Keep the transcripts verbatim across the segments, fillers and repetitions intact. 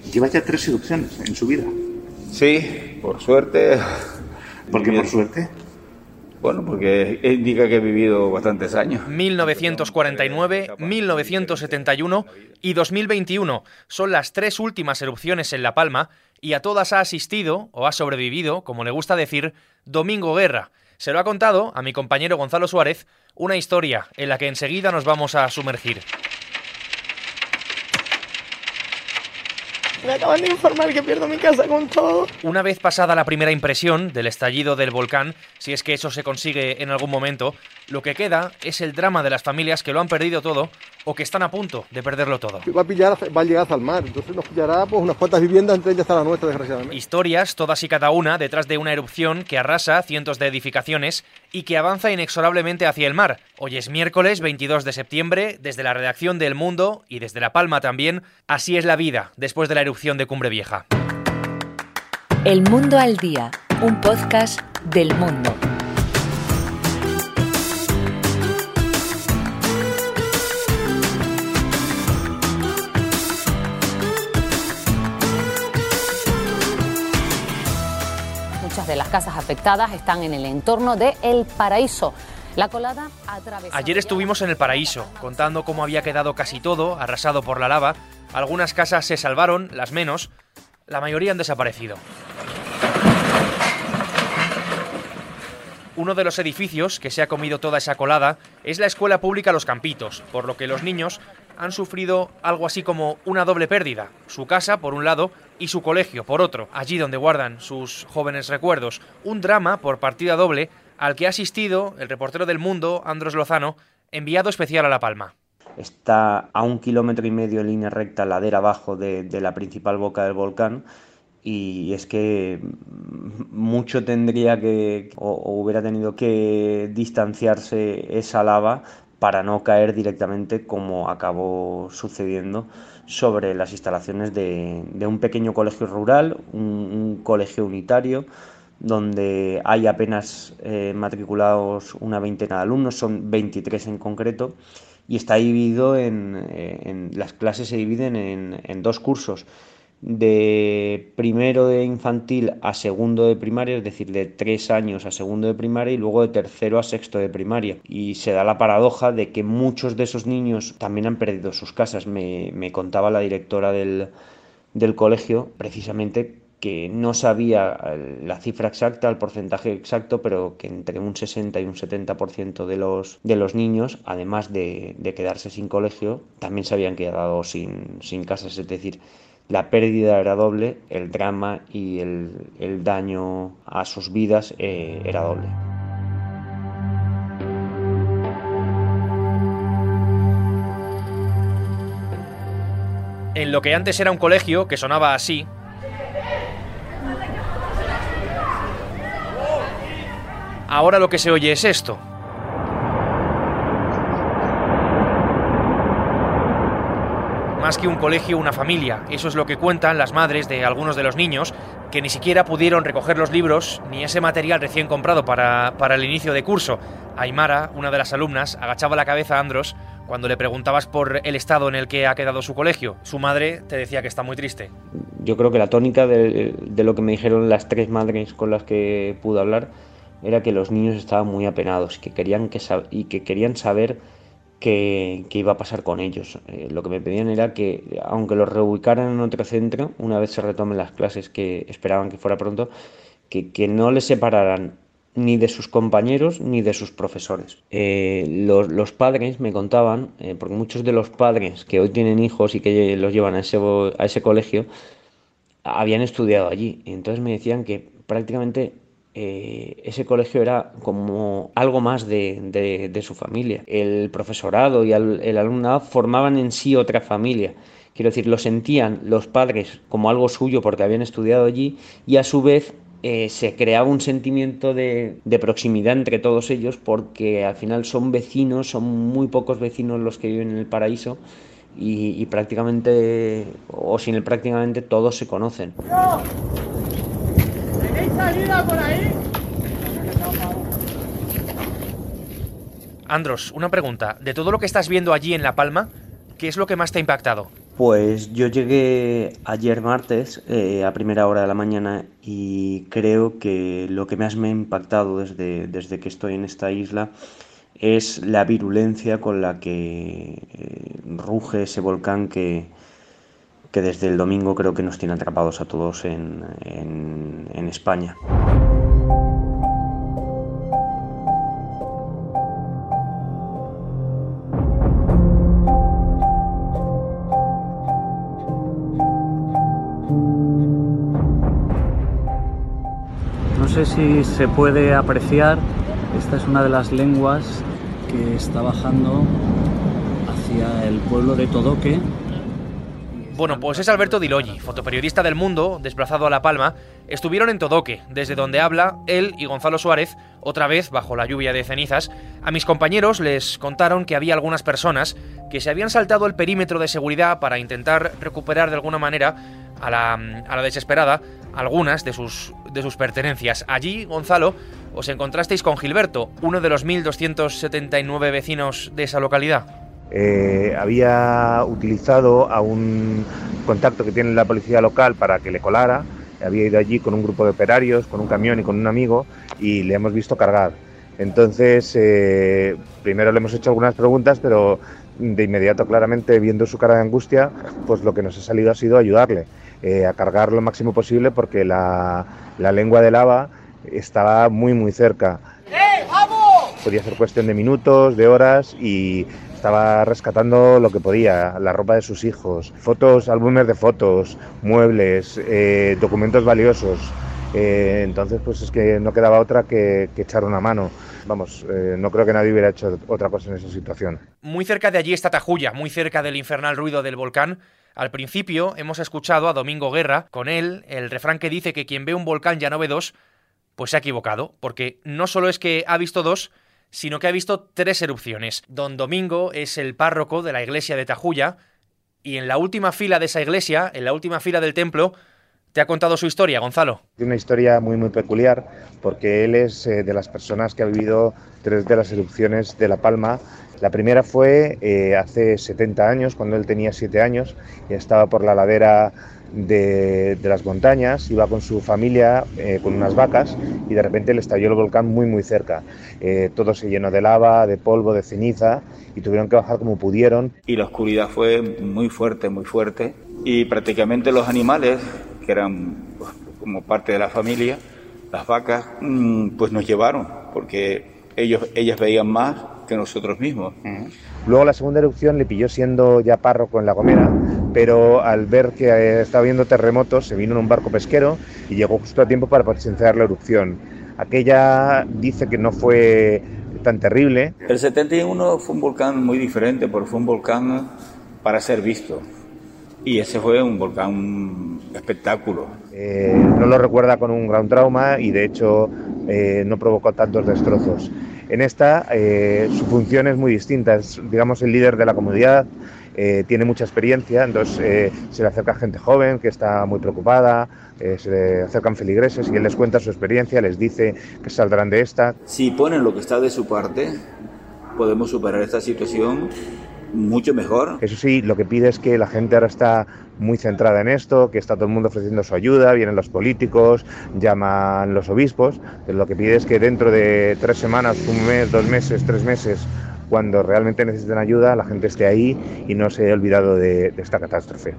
Lleva ya tres erupciones en su vida. Sí, por suerte. ¿Por qué por suerte? Bueno, porque indica que he vivido bastantes años. mil novecientos cuarenta y nueve, mil novecientos setenta y uno y dos mil veintiuno son las tres últimas erupciones en La Palma y a todas ha asistido, o ha sobrevivido, como le gusta decir, Domingo Guerra. Se lo ha contado a mi compañero Gonzalo Suárez, una historia en la que enseguida nos vamos a sumergir. Me acaban de informar que pierdo mi casa con todo. Una vez pasada la primera impresión del estallido del volcán, si es que eso se consigue en algún momento, lo que queda es el drama de las familias que lo han perdido todo o que están a punto de perderlo todo. Va a pillar, va a llegar hasta el mar, entonces nos pillará pues, unas cuantas viviendas, entre ellas está la nuestra, desgraciadamente. Historias, todas y cada una, detrás de una erupción que arrasa cientos de edificaciones y que avanza inexorablemente hacia el mar. Hoy es miércoles veintidós de septiembre, desde la redacción de El Mundo y desde La Palma también, así es la vida después de la erupción de Cumbre Vieja. El Mundo al Día, un podcast del Mundo. Muchas de las casas afectadas están en el entorno de El Paraíso. La colada atravesó... Ayer estuvimos en El Paraíso, contando cómo había quedado casi todo, arrasado por la lava. Algunas casas se salvaron, las menos. La mayoría han desaparecido. Uno de los edificios que se ha comido toda esa colada es la escuela pública Los Campitos, por lo que los niños han sufrido algo así como una doble pérdida. Su casa, por un lado, y su colegio, por otro, allí donde guardan sus jóvenes recuerdos. Un drama por partida doble al que ha asistido el reportero del Mundo, Andros Lozano, enviado especial a La Palma. Está a un kilómetro y medio en línea recta, ladera abajo de, de la principal boca del volcán, y es que mucho tendría que, o, o hubiera tenido que distanciarse esa lava para no caer directamente, como acabó sucediendo, sobre las instalaciones de, de un pequeño colegio rural, un, un colegio unitario, donde hay apenas eh, matriculados una veintena de alumnos, son veintitrés en concreto, y está dividido en, en las clases se dividen en, en dos cursos, de primero de infantil a segundo de primaria, es decir, de tres años a segundo de primaria y luego de tercero a sexto de primaria. Y se da la paradoja de que muchos de esos niños también han perdido sus casas. Me, me contaba la directora del, del colegio, precisamente, que no sabía la cifra exacta, el porcentaje exacto, pero que entre un sesenta y un setenta por ciento de los, de los niños, además de, de quedarse sin colegio, también se habían quedado sin, sin casas. Es decir, la pérdida era doble, el drama y el, el daño a sus vidas eh, era doble. En lo que antes era un colegio, que sonaba así, ahora lo que se oye es esto. Más que un colegio, una familia. Eso es lo que cuentan las madres de algunos de los niños, que ni siquiera pudieron recoger los libros ni ese material recién comprado para, para el inicio de curso. Aymara, una de las alumnas, agachaba la cabeza a Andros cuando le preguntabas por el estado en el que ha quedado su colegio. Su madre te decía que está muy triste. Yo creo que la tónica de, de lo que me dijeron las tres madres con las que pude hablar era que los niños estaban muy apenados que querían que sab- y que querían saber qué, qué iba a pasar con ellos. Eh, lo que me pedían era que, aunque los reubicaran en otro centro, una vez se retomen las clases, que esperaban que fuera pronto, que, que no les separaran ni de sus compañeros ni de sus profesores. Eh, los, los padres me contaban, eh, porque muchos de los padres que hoy tienen hijos y que los llevan a ese, a ese colegio, habían estudiado allí. Y entonces me decían que prácticamente eh, ese colegio era como algo más de, de, de su familia. El profesorado y el, el alumnado formaban en sí otra familia. Quiero decir, lo sentían los padres como algo suyo porque habían estudiado allí, y a su vez Eh, se creaba un sentimiento de, de proximidad entre todos ellos, porque al final son vecinos, son muy pocos vecinos los que viven en El Paraíso, y, y prácticamente, o sin el prácticamente, todos se conocen. ¿Tenéis salida por ahí? Andros, una pregunta. De todo lo que estás viendo allí en La Palma, ¿qué es lo que más te ha impactado? Pues yo llegué ayer martes eh, a primera hora de la mañana y creo que lo que más me ha impactado desde, desde que estoy en esta isla es la virulencia con la que eh, ruge ese volcán que, que desde el domingo creo que nos tiene atrapados a todos en, en, en España. No sé si se puede apreciar, esta es una de las lenguas que está bajando hacia el pueblo de Todoque. Bueno, pues es Alberto Di Loggi, fotoperiodista del Mundo, desplazado a La Palma. Estuvieron en Todoque, desde donde habla él y Gonzalo Suárez, otra vez bajo la lluvia de cenizas. A mis compañeros les contaron que había algunas personas que se habían saltado el perímetro de seguridad para intentar recuperar de alguna manera a la, a la desesperada algunas de sus, de sus pertenencias. Allí, Gonzalo, os encontrasteis con Gilberto, uno de los mil doscientos setenta y nueve vecinos de esa localidad. Eh, había utilizado a un contacto que tiene la policía local para que le colara. Había ido allí con un grupo de operarios, con un camión y con un amigo, y le hemos visto cargar. Entonces, eh, primero le hemos hecho algunas preguntas, pero de inmediato, claramente, viendo su cara de angustia, pues lo que nos ha salido ha sido ayudarle eh, a cargar lo máximo posible, porque la, la lengua de lava estaba muy, muy cerca. ¡Eh, vamos! Podía ser cuestión de minutos, de horas, y estaba rescatando lo que podía, la ropa de sus hijos, fotos, álbumes de fotos, muebles, eh, documentos valiosos. Eh, entonces, pues es que no quedaba otra que, que echar una mano. Vamos, eh, no creo que nadie hubiera hecho otra cosa en esa situación. Muy cerca de allí está Tajuya, muy cerca del infernal ruido del volcán. Al principio hemos escuchado a Domingo Guerra, con él, el refrán que dice que quien ve un volcán ya no ve dos, pues se ha equivocado, porque no solo es que ha visto dos, sino que ha visto tres erupciones. Don Domingo es el párroco de la iglesia de Tajuya, y en la última fila de esa iglesia, en la última fila del templo, te ha contado su historia, Gonzalo. Tiene una historia muy muy peculiar, porque él es eh, de las personas que ha vivido tres de las erupciones de La Palma. La primera fue eh, hace setenta años, cuando él tenía siete años, y estaba por la ladera de, de las montañas, iba con su familia, eh, con unas vacas, y de repente le estalló el volcán muy muy cerca. Eh, todo se llenó de lava, de polvo, de ceniza, y tuvieron que bajar como pudieron. Y la oscuridad fue muy fuerte, muy fuerte, y prácticamente los animales, que eran pues, como parte de la familia, las vacas, pues nos llevaron, porque ellos, ellas veían más que nosotros mismos. Luego la segunda erupción le pilló siendo ya párroco en La Gomera, pero al ver que eh, estaba habiendo terremotos se vino en un barco pesquero y llegó justo a tiempo para presenciar la erupción. Aquella dice que no fue tan terrible. El setenta y uno fue un volcán muy diferente, porque fue un volcán para ser visto. Y ese fue un volcán espectáculo. Eh, no lo recuerda con un gran trauma y de hecho eh, no provocó tantos destrozos. En esta eh, su función es muy distinta, es digamos el líder de la comunidad, eh, tiene mucha experiencia, entonces eh, se le acerca gente joven que está muy preocupada, eh, se le acercan feligreses y él les cuenta su experiencia, les dice que saldrán de esta. Si ponen lo que está de su parte, podemos superar esta situación mucho mejor. Eso sí, lo que pide es que la gente ahora está muy centrada en esto, que está todo el mundo ofreciendo su ayuda, vienen los políticos, llaman los obispos, pero lo que pide es que dentro de tres semanas, un mes, dos meses, tres meses, cuando realmente necesiten ayuda, la gente esté ahí y no se haya olvidado de, de esta catástrofe.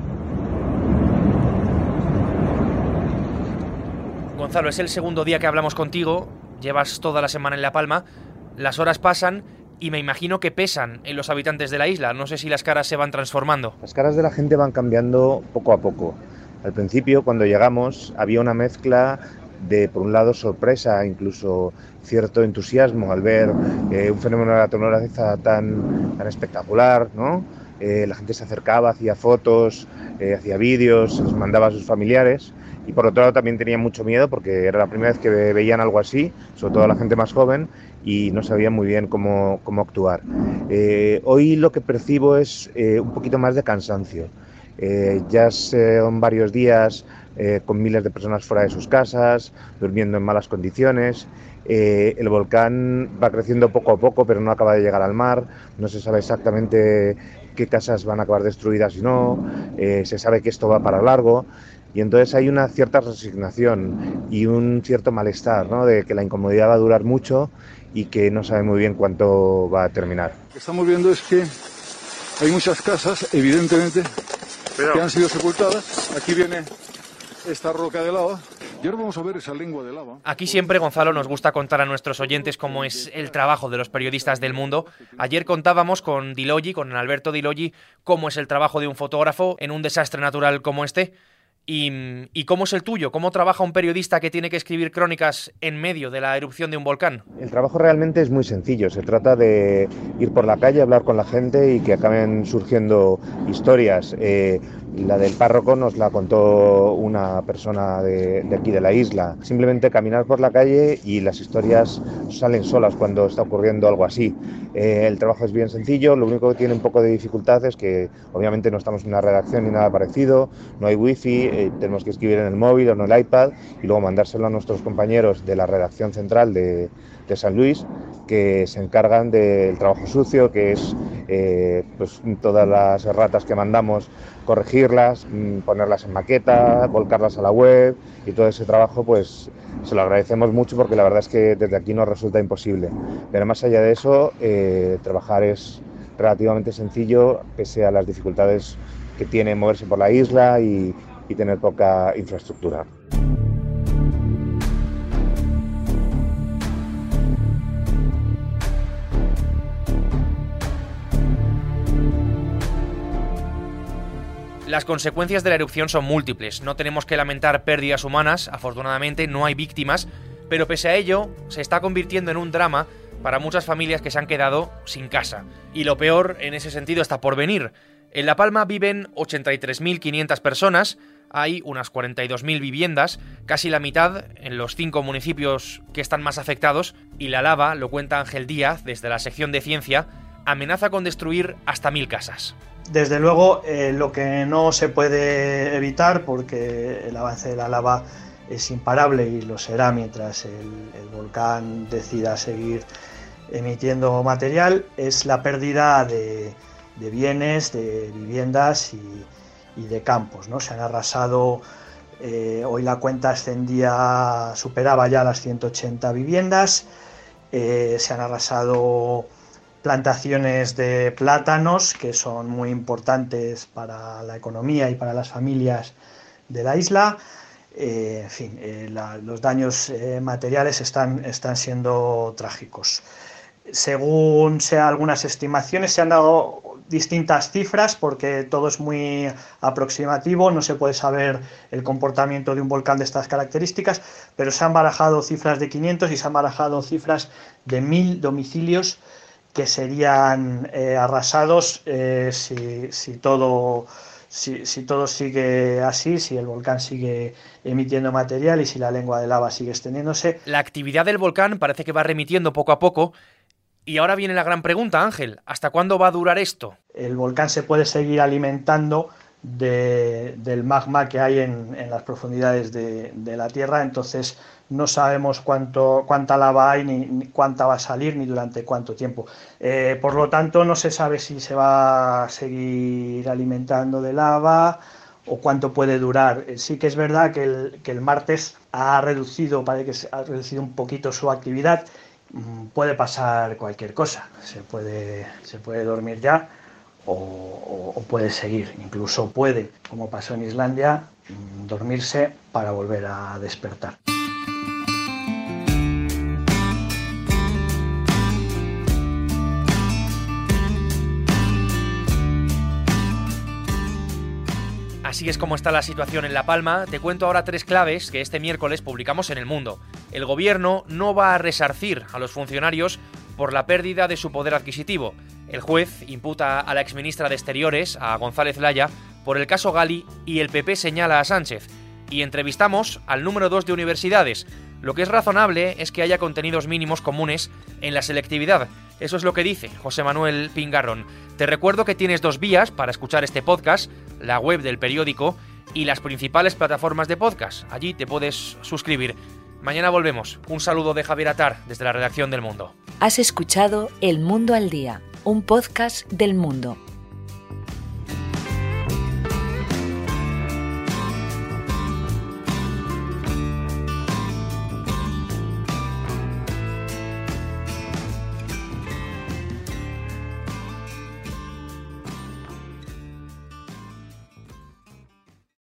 Gonzalo, es el segundo día que hablamos contigo, llevas toda la semana en La Palma, las horas pasan y me imagino que pesan en los habitantes de la isla. No sé si las caras se van transformando. Las caras de la gente van cambiando poco a poco. Al principio, cuando llegamos, había una mezcla de, por un lado, sorpresa, incluso cierto entusiasmo al ver eh, un fenómeno de la naturaleza tan, tan espectacular, ¿no? Eh, la gente se acercaba, hacía fotos, eh, hacía vídeos, se los mandaba a sus familiares. Y por otro lado también tenían mucho miedo porque era la primera vez que veían algo así, sobre todo la gente más joven, y no sabían muy bien cómo, cómo actuar. Eh, hoy lo que percibo es eh, un poquito más de cansancio. Eh, ya son varios días eh, con miles de personas fuera de sus casas, durmiendo en malas condiciones. Eh, el volcán va creciendo poco a poco, pero no acaba de llegar al mar. No se sabe exactamente qué casas van a acabar destruidas y no, eh, se sabe que esto va para largo. Y entonces hay una cierta resignación y un cierto malestar, ¿no?, de que la incomodidad va a durar mucho y que no sabe muy bien cuánto va a terminar. Lo que estamos viendo es que hay muchas casas, evidentemente, que han sido sepultadas. Aquí viene esta roca de lava. Y ahora vamos a ver esa lengua de lava. Aquí siempre, Gonzalo, nos gusta contar a nuestros oyentes cómo es el trabajo de los periodistas del mundo. Ayer contábamos con Di Loggi, con Alberto Di Loggi, cómo es el trabajo de un fotógrafo en un desastre natural como este. Y, ¿Y cómo es el tuyo? ¿Cómo trabaja un periodista que tiene que escribir crónicas en medio de la erupción de un volcán? El trabajo realmente es muy sencillo. Se trata de ir por la calle, hablar con la gente y que acaben surgiendo historias. Eh, la del párroco nos la contó una persona de, de aquí de la isla. Simplemente caminar por la calle y las historias salen solas cuando está ocurriendo algo así. Eh, el trabajo es bien sencillo. Lo único que tiene un poco de dificultad es que obviamente no estamos en una redacción ni nada parecido. No hay wifi. Eh, tenemos que escribir en el móvil o en el iPad y luego mandárselo a nuestros compañeros de la redacción central de, de San Luis, que se encargan del trabajo sucio, que es eh, pues, todas las erratas que mandamos, corregirlas, ponerlas en maqueta, volcarlas a la web, y todo ese trabajo pues se lo agradecemos mucho porque la verdad es que desde aquí nos resulta imposible. Pero más allá de eso, eh, trabajar es relativamente sencillo pese a las dificultades que tiene moverse por la isla y, y tener poca infraestructura. Las consecuencias de la erupción son múltiples. No tenemos que lamentar pérdidas humanas, afortunadamente no hay víctimas, pero pese a ello se está convirtiendo en un drama para muchas familias que se han quedado sin casa. Y lo peor en ese sentido está por venir. En La Palma viven ochenta y tres mil quinientas personas, hay unas cuarenta y dos mil viviendas, casi la mitad en los cinco municipios que están más afectados, y la lava, lo cuenta Ángel Díaz desde la sección de ciencia, amenaza con destruir hasta mil casas. Desde luego, eh, lo que no se puede evitar, porque el avance de la lava es imparable y lo será mientras el, el volcán decida seguir emitiendo material, es la pérdida de, de bienes, de viviendas y, y de campos, ¿no? Se han arrasado, eh, hoy la cuenta ascendía, superaba ya las ciento ochenta viviendas, eh, se han arrasado plantaciones de plátanos que son muy importantes para la economía y para las familias de la isla. Eh, en fin, eh, la, los daños eh, materiales están, están siendo trágicos. Según sea algunas estimaciones, se han dado distintas cifras porque todo es muy aproximativo, no se puede saber el comportamiento de un volcán de estas características, pero se han barajado cifras de quinientos y se han barajado cifras de mil domicilios que serían eh, arrasados eh, si, si, todo, si, si todo sigue así, si el volcán sigue emitiendo material y si la lengua de lava sigue extendiéndose. La actividad del volcán parece que va remitiendo poco a poco. Y ahora viene la gran pregunta, Ángel, ¿hasta cuándo va a durar esto? El volcán se puede seguir alimentando de, del magma que hay en, en las profundidades de, de la Tierra, entonces no sabemos cuánto, cuánta lava hay, ni, ni cuánta va a salir, ni durante cuánto tiempo. Eh, por lo tanto, no se sabe si se va a seguir alimentando de lava o cuánto puede durar. Eh, sí que es verdad que el, que el martes ha reducido, parece que ha reducido un poquito su actividad. Mm, puede pasar cualquier cosa, se puede, se puede dormir ya o, o, o puede seguir. Incluso puede, como pasó en Islandia, mm, dormirse para volver a despertar. Así es como está la situación en La Palma. Te cuento ahora tres claves que este miércoles publicamos en El Mundo. El gobierno no va a resarcir a los funcionarios por la pérdida de su poder adquisitivo. El juez imputa a la exministra de Exteriores, a González Laya, por el caso Gali y el P P señala a Sánchez. Y entrevistamos al número dos de universidades. Lo que es razonable es que haya contenidos mínimos comunes en la selectividad. Eso es lo que dice José Manuel Pingarrón. Te recuerdo que tienes dos vías para escuchar este podcast, la web del periódico y las principales plataformas de podcast. Allí te puedes suscribir. Mañana volvemos. Un saludo de Javier Atar desde la redacción del Mundo. Has escuchado El Mundo al Día, un podcast del Mundo.